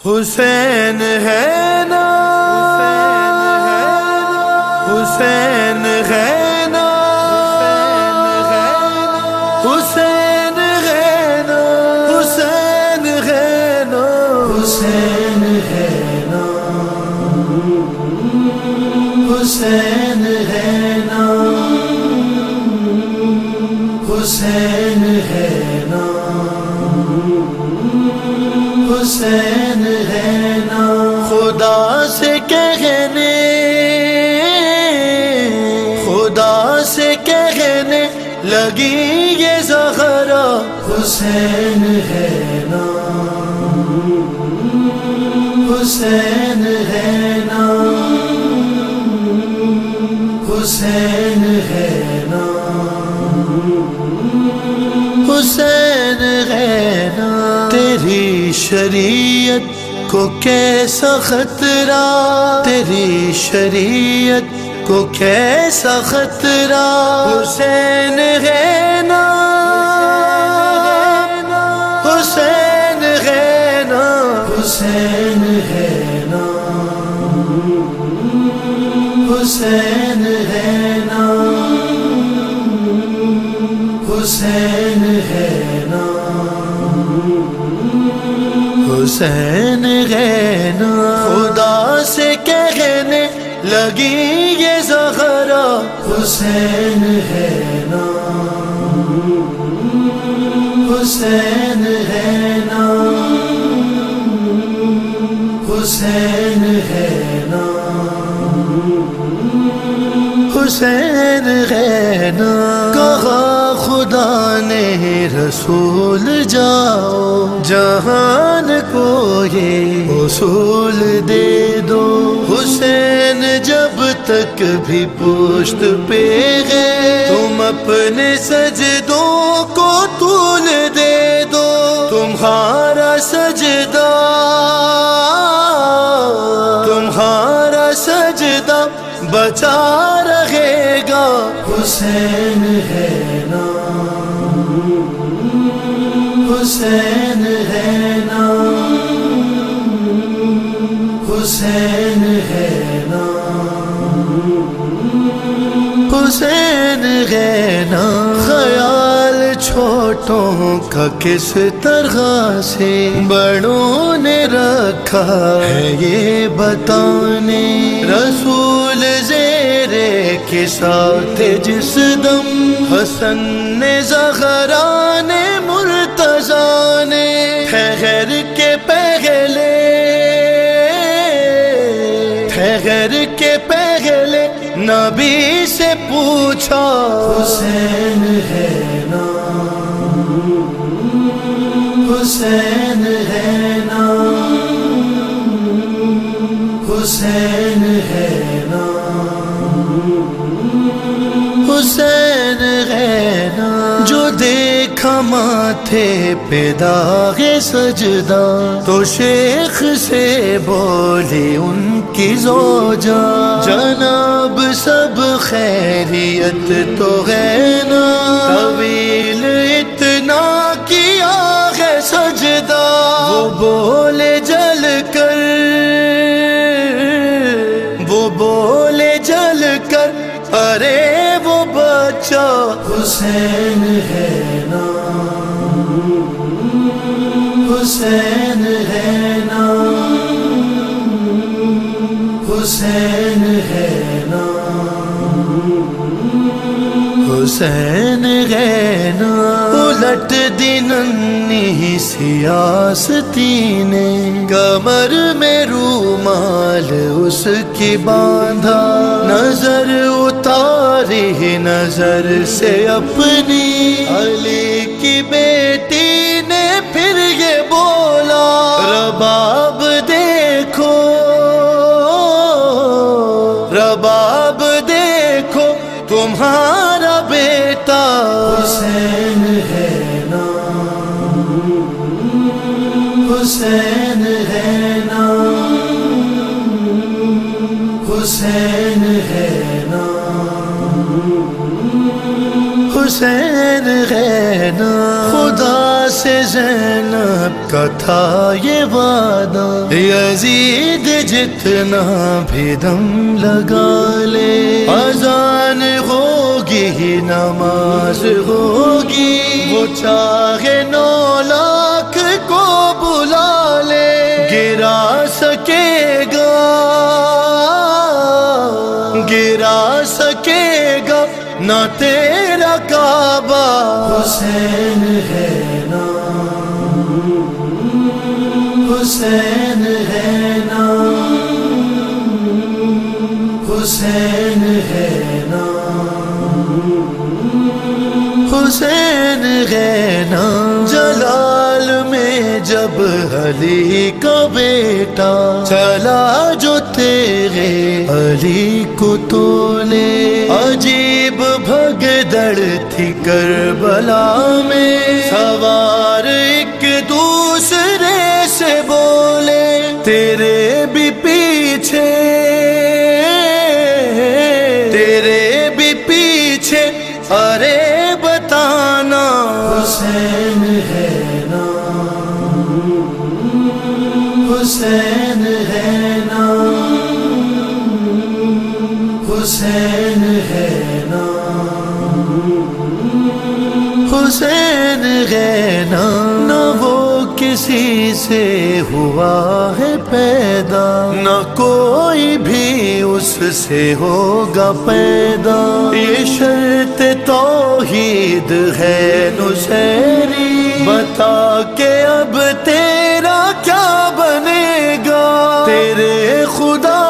حسین ہے نا، حسین ہے نا، حسین ہے نا، حسین ہے نا، حسین ہے نا، حسین ہے نا، حسین ہے نا، حسین ہے نا، خدا سے کہنے، خدا سے کہنے لگی یہ زہرا، حسین ہے نا، حسین ہے نا، حسین ہے نا، حسین ہے نا، تیری شریعت کو کیسا خطرہ، تیری شریعت کو کیسا خطرہ، حسین ہے نا، حسین ہے نا، حسین ہے نا، حسین ہے نا، حسین ہے نا، حسین ہے نا، خدا سے کہنے لگی یہ زہرا، حسین ہے نا، حسین ہے نا، حسین ہے نا، حسین ہے نا، کہا خدا نے رسول جاؤ جہان کو یہ اصول دے دو، حسین جب تک بھی پشت پہ ہے تم اپنے سجدوں کو طول دے دو، تمہارا سجدہ، تمہارا سجدہ بچا رہے گا، حسین ہے نا، حسین ہے نا، حسین ہے نا، حسین ہے نا، خیال چھوٹوں کا کس طرح سے بڑوں نے رکھا ہے یہ بتانے، رسول زیرے کے ساتھ جس دم حسن نے زہرا نے مرتضیٰ نے ٹھہر کے پہلے، ٹھہر کے پہلے نبی سے پوچھا، حسین ہے نا، حسین ہے نا، حسین ہے نا، حسین ہے نا، جو دیکھا ماتھے پہ داغ سجدہ تو شیخ سے بولے ان کی زوجہ، جناب سب خیریت تو ہے نا، طویل اتنا کیا ہے سجدہ، وہ بولے جل کر، وہ بولے جل کر، ارے وہ بچہ، حسین ہے نا، حسین ہے نا، حسین ہے نا، حسین ہے نا، الٹ دی ننھی سیاستی نے کمر میں رومال اس کی باندھا، نظر اتاری نظر سے اپنی علی کی بیٹی نے پھر یہ بولا، رباب دیکھو، رباب دیکھو تمہارا بیٹا، حسین ہے نا، حسین ہے نا، حسین ہے نا، حسین ہے نا، خدا سے زینب کا تھا یہ وعدہ، یزید جتنا بھی دم لگا لے، اذان ہوگی نماز ہوگی، وہ چاہے 9 لاکھ کو بلا لے، گرا سکے گا نہ تیرا کعبہ، حسین ہے نا، حسین ہے نا، حسین ہے نا، حسین ہے نا۔ جلال میں جب علی کا بیٹا چلا جو تیرے علی کو تو لے، عجیب بھگدڑ تھی کربلا میں، سوار ایک دوسرے سے بولے تیرے بھی پیچھے ارے بتانا، حسین ہے نا، حسین ہے نا، حسین ہے نا، حسین ہے نا۔ نہ وہ کسی سے ہوا ہے پیدا، نہ کوئی بھی اس سے ہوگا پیدا، یہ شرط توحید ہے نصیری، بتا کہ اب تیرا کیا بنے گا، تیرے خدا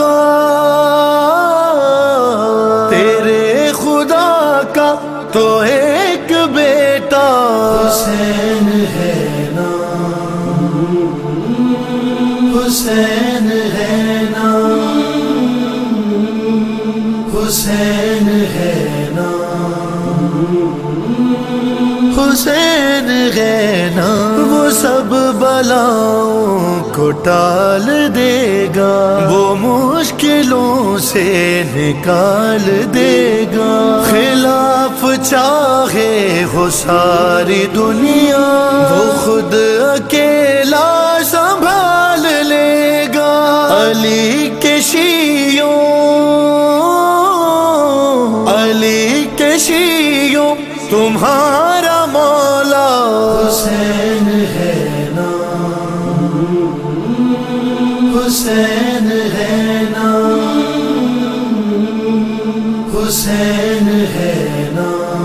کا تو ایک بیٹا، حسین ہے نا، حسین ہے نا، حسین ہے نا، حسین ہے نا۔ وہ سب بلاؤں کو ٹال دے گا، وہ مشکلوں سے نکال دے گا، خلاف چاہے ہو ساری دنیا، وہ خود اکیلا سنبھال لے گا، علی کے شیعوں تمہارا مولا، حسین ہے نا، حسین ہے نا، حسین ہے نا،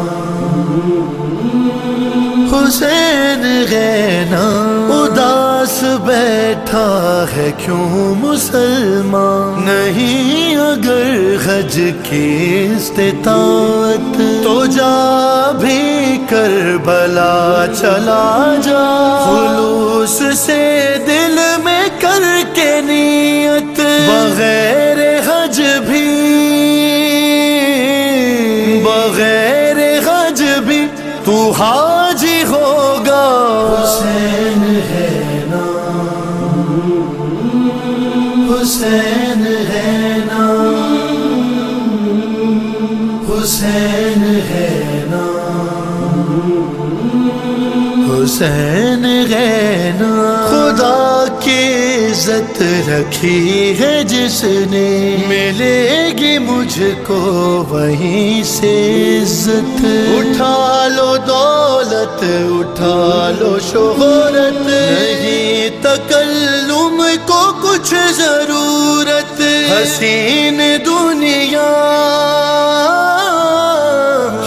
حسین ہے نا۔ اداس بیٹھا ہے کیوں مسلمان، نہیں اگر حج کی استطاعت تو جا بھی کربلا چلا جا، خلوص سے دل میں کر کے نیت، بغیر حج بھی تو حاجی ہوگا، حسین ہے نا، حسین ہے نا، حسین ہے نا، حسین ہے نا۔ خدا کی عزت رکھی ہے جس نے، ملے گی مجھ کو وہیں سے عزت، اٹھا لو دولت اٹھا لو شہرت، نہیں تکلم کو کچھ ضرورت، حسین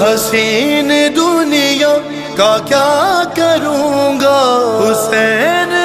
دنیا کا کیا کروں گا، حسین